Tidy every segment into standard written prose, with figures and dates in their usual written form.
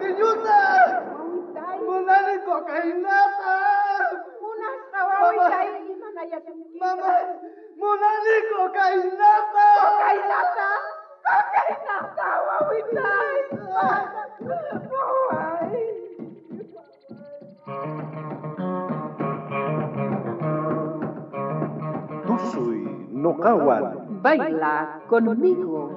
Tinyuta! Munani kokainata! Munasqa wawitay imanayachunki. Mama, munani kokainata! Kokainata! Kokainata wawitay! Waway! Tusuy noqawan. Baila conmigo.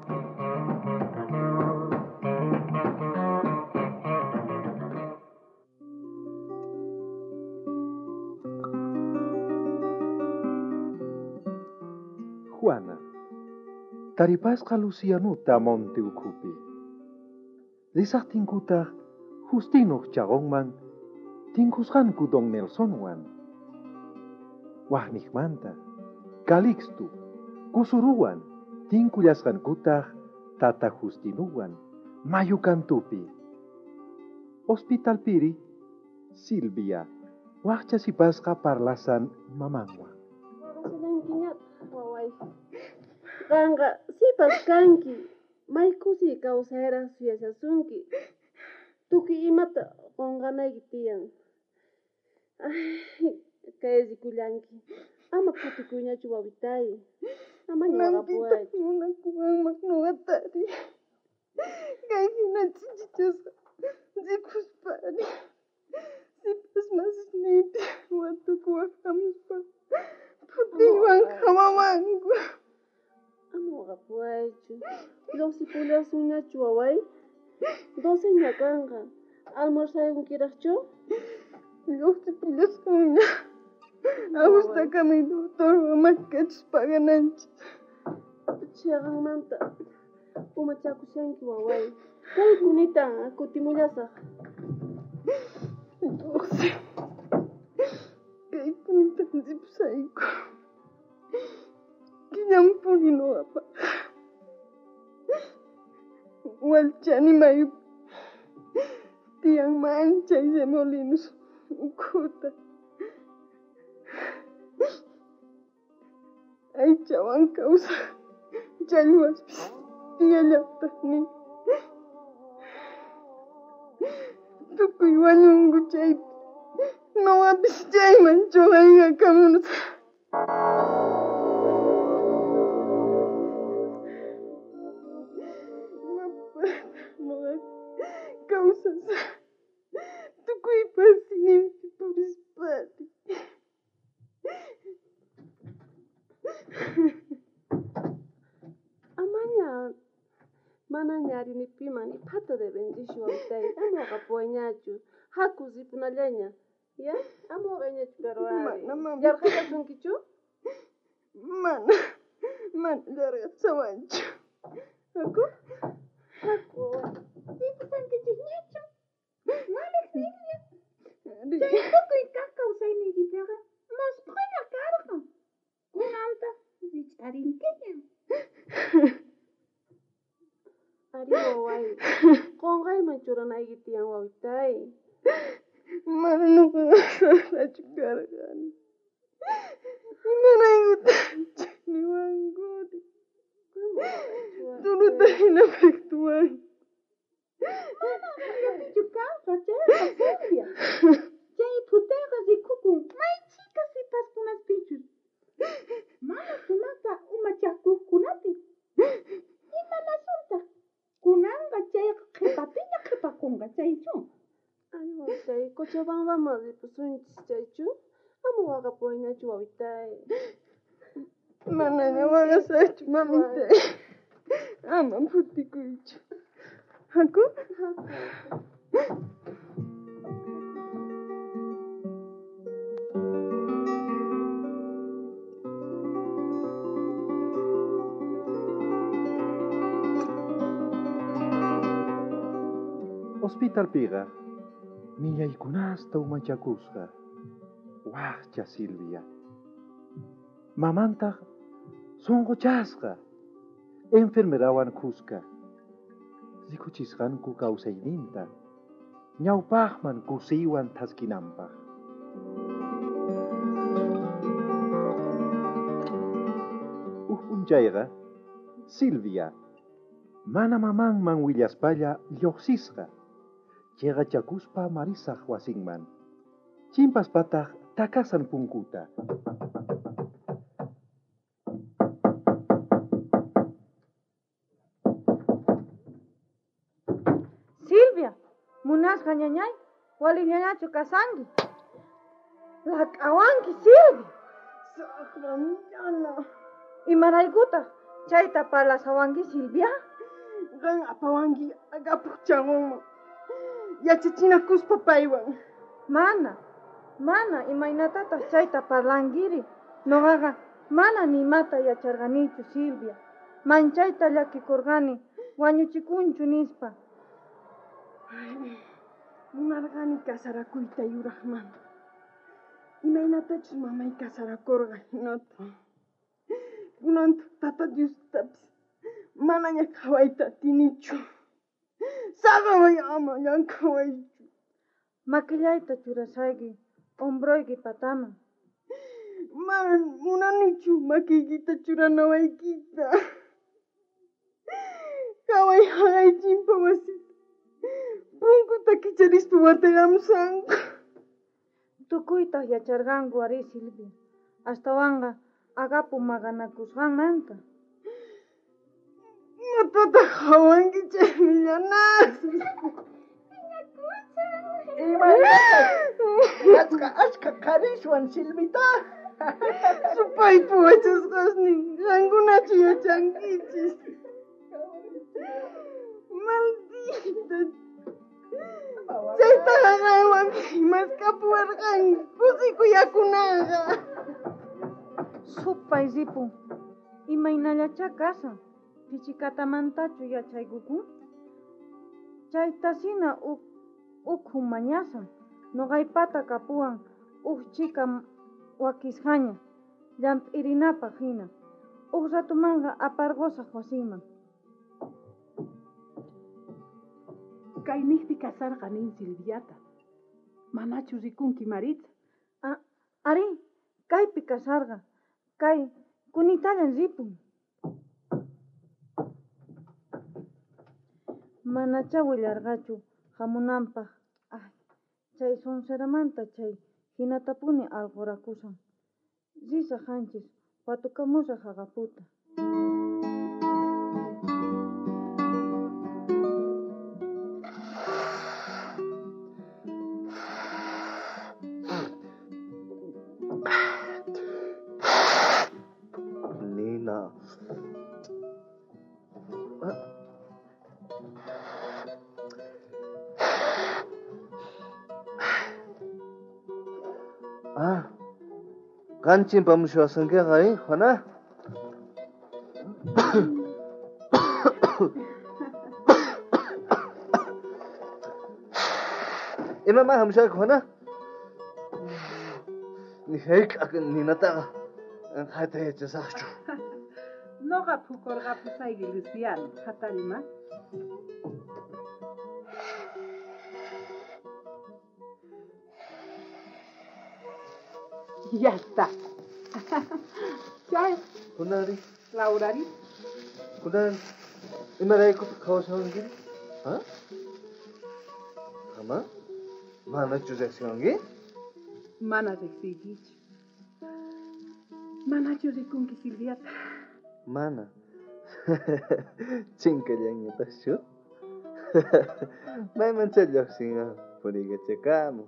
Juana, taripasqa Lucianuta monte ukhupi. Risaqtinkuta Justino chagonman tinkusqanku Don Nelsonwan. Wahnikmanta, Calixto, Kusuruwan, tinkullasqankutaq Tata Justinuwan, Mayucantupi. Hospital Piri, Silvia, waqchasipasqa parlasan mamanwan. Waway, qanqa sipas kanki, maykusi kawsayra suyasasunki. Tuki imata qonqanayki tiyan. Kayasikullanki. Ama kutikuyñachu wawitay. Amaña waqapuwaychu. Munakuwanmaq nuqatari. Kay hina chichichasqa rikuspani. Sipas masisniypi watukuwan hamuspa. Putiywan hamamanku. Ama waqapuwaychu. Lluqsipullasунñachu waway. 12 kanqa. Almuerzaykiraqchu? Lluqsipullasунña. Awustaqami doctorwan maskachis pagananchis. Chaqanmanta umachakushanki waway. Kay kunita kutimullasaq. Lluqsi. Kay kunita ripsayku. Killampuni nuqapa. Walchani mayupi. Tiyan manchay semolinos ukhuta. Aychawan kawsa challwaspis tiyallaptaqni. Tukuy wañunku chaypi. Nuqapis chayman chuqayqakamunata. Nuqa kawsasa tukuy pasinimpi purispani. Amaña mana ñarini piman ipata de bendición wawitay. Ama waqapuwayñachu. Haku sipunallaña. Ya? Ama waqayñachu pero ari. Yarqapasunkichu? Mana yarqasawanchu. Haku? Haku. Sipusankichikñachu. Maliqninña. Chay tukuy kawsayniykitaqa masqhuña karqan. Kunanta richarinkiña. Ari waway. Qonqayman churanayki tiyan wawitay. Mana nuqaqa saqlachu karqani. Imanaykuta chaniwankuni. Turuta hina paqtuwan. Mana hallapichu kanqa chayqa Silvia. Chay putayqa rikukun maychika sipaskunaspichus. Mana kunanqa umachakuqkunapi. Imanasuntaq kunanqa chayqa qhipapiña qhipakunqa chaychu. Ay wawitay, Cochabambama ripusunchis chaychu. Ama waqapuwayñachu wawitay. Manaña waqasachu mamitay. Ama putikuychu. Haku? Hospital Piqa, millaykunasta umachakusqa. Waqcha Silvia. Mamantaq sunquchasqa. Enfermerawan kusqa. Rikuchisqanku kawsayninta. Ñawpaqman kusiywan thaskinanpaq. P'unchayqa Silvia mana mamanman willaspalla lluqsisqa. Llega chakuspa marisaq wasinman. Chimpas pataq takasan punkuta. Silvia, munasqa ñañay, wali ñañachu kasanki. Lak'awanki Silvia. Saqramillana. Imaraykuta chayta parlasawanki Silvia? Qan apawanki agapuq chawanman. Yachachinakuspa paywan. Mana imaynatataq chayta parlankiri. Nuqaqa mana nimata yacharqanichu Silvia. Manchayta llakikurqani wañuchikunchu nispa. Munarqani kasarakuyta yuraqmanta. Imaynatachus mamay kasarakurqa hinata. Kunantu tata Diostapis manaña qhawayta atinichu. Saqamay ama llank'awaychu. Makillayta churasayki hombroyki pataman. Man munanichu makiykita churanawaykita. Qhaway haqay chimpa wasita. Punkuta kicharispa watakamsanku. Tukuytaq yacharqanku ari Silvia. Astawanqa agapu maqanakusqanmanta. Matata qhawanki chaymillanas. Achka qarishwan Silvita. Supaypi wachasqasni qankunachu yachankichis. Maldita. Chaytaqa qaywanki maskapuwarqanki pusikuyakunaqa. Supay zipu, imaynallachá kasan. Pichikatamantachu yachaykuku. Chaytasina ukhu mañasan. Nuqaypata kapuwan chika wakisqaña. Llamp'irinapaq hina. Ratumanqa aparqusaq wasiman. Kayniqpi kasarqa nin Silviata. Manachu rikunki Maritza? Ari, kaypi kasarqa. Kay kunitallan ripun. Manacha willarqachu hamunanpaq. Chay sonseramanta chay hinatapuni alqurakusan. Risaq hanchis watukamusaq haqaputa. Nina. Kancing pamusyawasanka kay, Juana? Mama hamsyak Juana? Ni hek akan ninata hata yachasaqchu. Noqa phukurqapusayki Luciano, hatarima. Ya está. Ya. Kunari. Laurari. Kunan. Imarayku kawsangi? Ha? Ama? Mana chuzaksangi? Mana reksigi. Mana churikunki Silviata. Mana. Chinkallangnya tasyo. May manchallak singa puriga chekamo.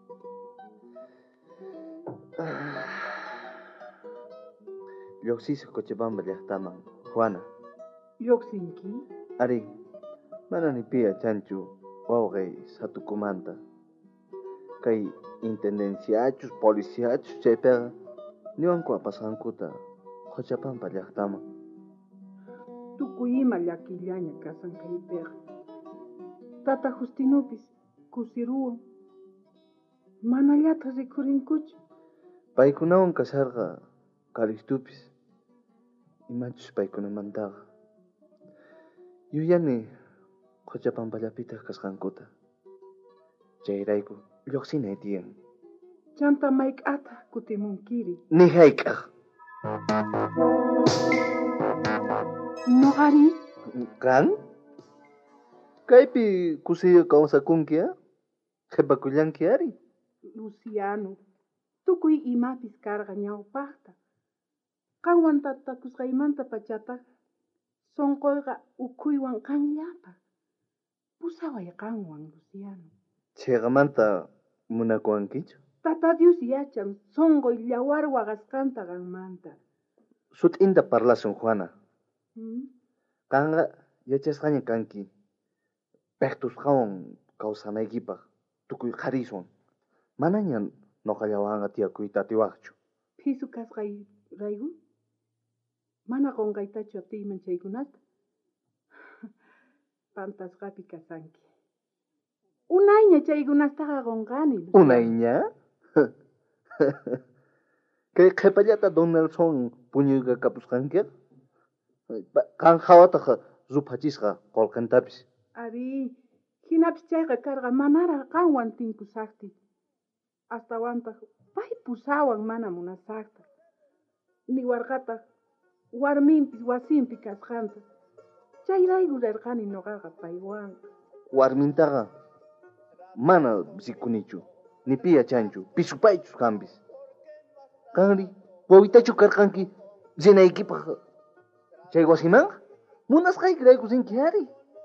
Yoksisa Cochabamba llaqtaman, Juana. Yoksinki? Ari, mana ni pia chanchu wawqay satukumanta. Kay intendenciachus, policiachus chaypiqa niwanku apasqankuta Cochabamba llaqtaman. Tukuy ima llakillaña kasan kaypiqa. Tata Justinupis kusiruwan. Manallata rikurinkuchu. Paykunawan kasarqa Calistupis imachus paykunamantaqa yuyani Cochabamballapita kasqankuta. Chayrayku lluqsinay tiyan. Chanta mayk'ata kutimunkiri. Ni hayk'aq. Noqari? Kan? Kaypi kusiyo kawsakunki, Qhipakullanki ari. Luciano, tukuy imapis karqa ñawpaqta. Qanwan tatakusqaymanta pachataq sonqoyqa ukhuywan qanllapaq. Pusaway qanwan, Luciano. Chayqamanta munakuwankichu. Tata Dios yachan sonqoy llawar waqasqanta qanmanta. Sut'inta parlasun Juana. Qanqa yachasqaña kanki. Piqtusqawan kawsanaykipaq tukuy qhariswan. Manaña noqallawanqa tiyakuyta atiwaqchu. Pisu kasqay raygu? Mana qonqaytachu atiyman chaykunata. Pantasqapi kasanki. Unayña chaykunastaqa qonqani. Unayña? Kay qhipallata Donaldson puñuyqa kapusqanki? Qan hawataqa rupachisqa qolqantapis. Ari, hinapis chayqa karqa manara qanwan tinkusaqti. Astawantaq pay pusawan mana munasaqta. Niwarqataq warminpis wasinpi kasqanta. Chayrayku rirqani noqaqa paywan. Warmintaqa mana sikunichu, ni piya chanchu, pisupaychus qampis. Qanri, wawitachu karqanki rinaykipaq chay wasimanqa? Munasqaykirayku rinki ari.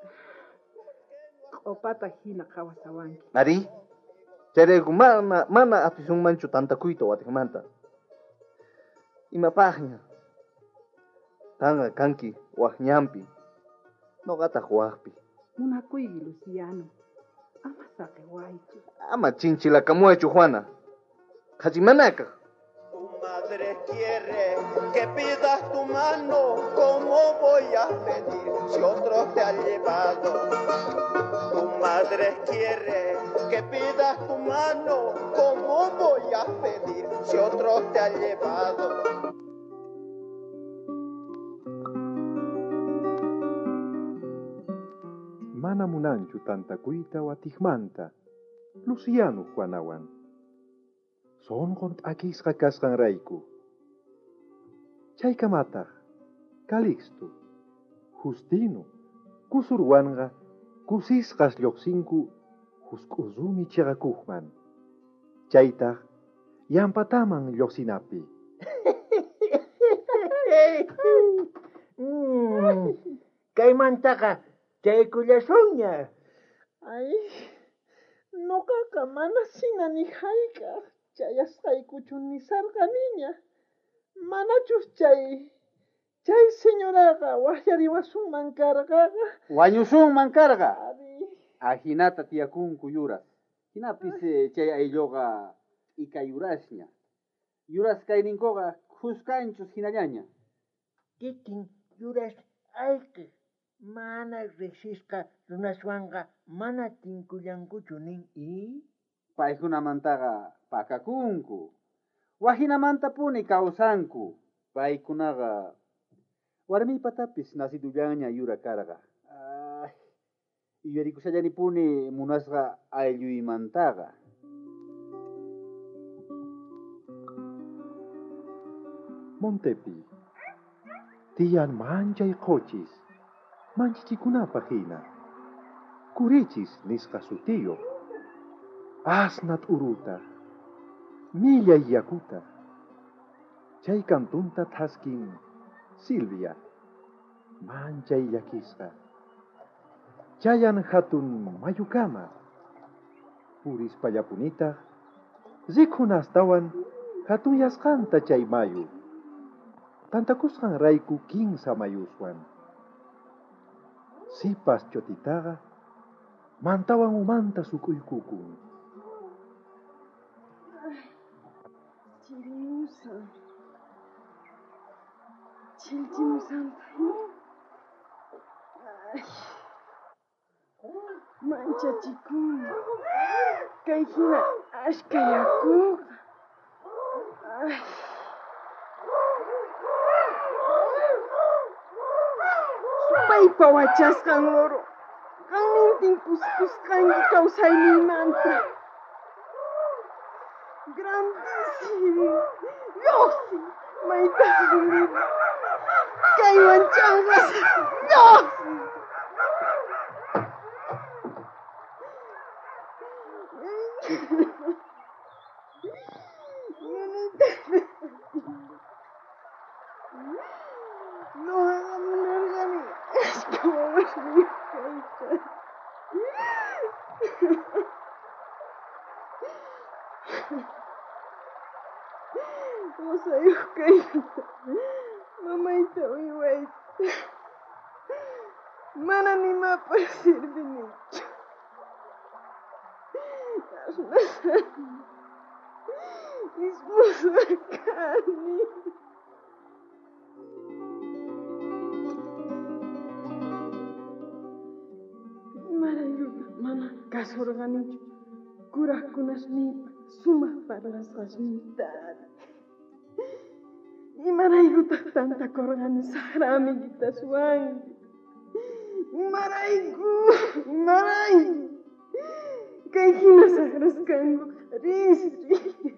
Q'upata hina qawasawanki. Ari, chayrayku mana atisunmanchu tantakuyta watiqmanta. Imapaqña? Qanqa kanki waqñanpi, noqataq waqpi. Munakuyki, Luciano. Ama saqewaychu. Ama chinchilakamuaychu, Juana. Qhachimanakaq. Tu madre quiere que pidas tu mano, ¿cómo voy a pedir si otro te ha llevado? Tu madre quiere que pidas tu mano, ¿cómo voy a pedir si otro te ha llevado? Mana munanchu tantakuyta watiqmanta, Luciano Juanawan. Sonqon t'akisqa kasqanrayku. Chaykamataq, Calixto, Justino, kusurwanqa, kusisqas lluqsinku, husk'uzumi chiqakuqman. Chaytaq, yampataman lluqsinapi. Kaymantaqa chaykullasunña. Ay, noqaqa mana sina ni hayk'aq chayasqaykuchu ni sarqaniña. Manachus chay señoraqa waqllariwasunman karqaqa. Wañusunman karqa. Ari. Ahinata tiyakunku yuras. Hinapis chay aylluqa ikayurasña. Yuras kayninkuqa huskanchus hinallaña. Kikin yuras ayqi. Mana riqsisqa runaswanqa mana tinkullankuchu nin Paykunamantaqa pakakunku. Wahinamantapuni kawsanku. Paykunaqa warmipatapis nasidullaña yura karqa. Yuyarikushallanipuni munasqa aylluymantaqa. Montepi, tiyan manchay qochis, manchichikunapaq hina. Kurichis nisqa sutiyo. Asnat uruta, millay yakuta. Chay kantunta thaskin Silvia, manchay llakisqa. Chayan hatun mayukama. Puris pallapunitaq, rikhunastawan hatun yasqanta chay mayu. Tantakusqan rayku 15 mayuswan. Sipas chotitaqa, mantawan umanta suk'uykukun. Chilchimusanta. Manchachikuna. Kay hina ashka yakuqa. Supaypa wachasqan loro. Qannintin pusqanki kawsayniymanta. Grandísimo. Yosi. Maytas rumida. Kaywan chanqas. Yosi. Mamaita uywaita. Mana nimapas sirvinichu. Ismusakani. Marayuta mana kasurganichu. Kuraqkunasnipa sumaq parlasqasnitari. Imaraykuta tantakurqani saqra amiguita suwanki. Imarayku. Kay hina saqrasqanku risri.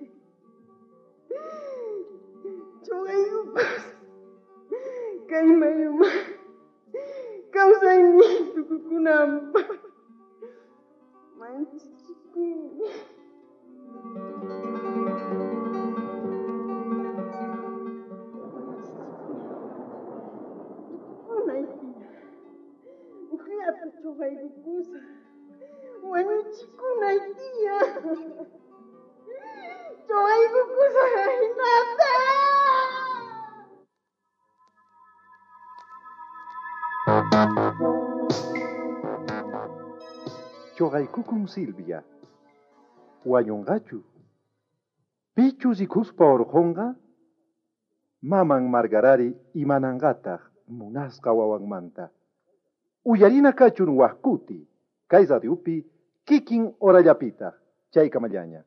Churaykupas kay mayuma kawsayni tukukunanpaq manchichikuni. Uqllata churaykukusa wañuchikunay tiya. Churaykukusa hinata. Churaykukum Silvia. Wañunqachu. Pichusikuspa urqunqa maman Margarari imananqataq munasqa wawanmanta. Uyarina kachun waqkuti, kay radiupi kikin orallapita, chaykamallaña.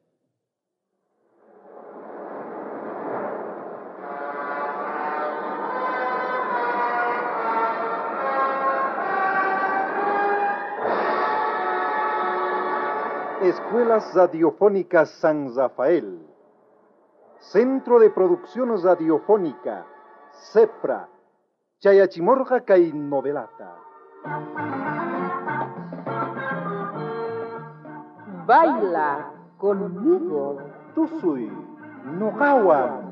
Escuelas Radiofónicas San Rafael, Centro de Producción Radiofónica, CEPRA, Chayachimorqa kay novelata. Baila conmigo. Tusuy, Noqawan.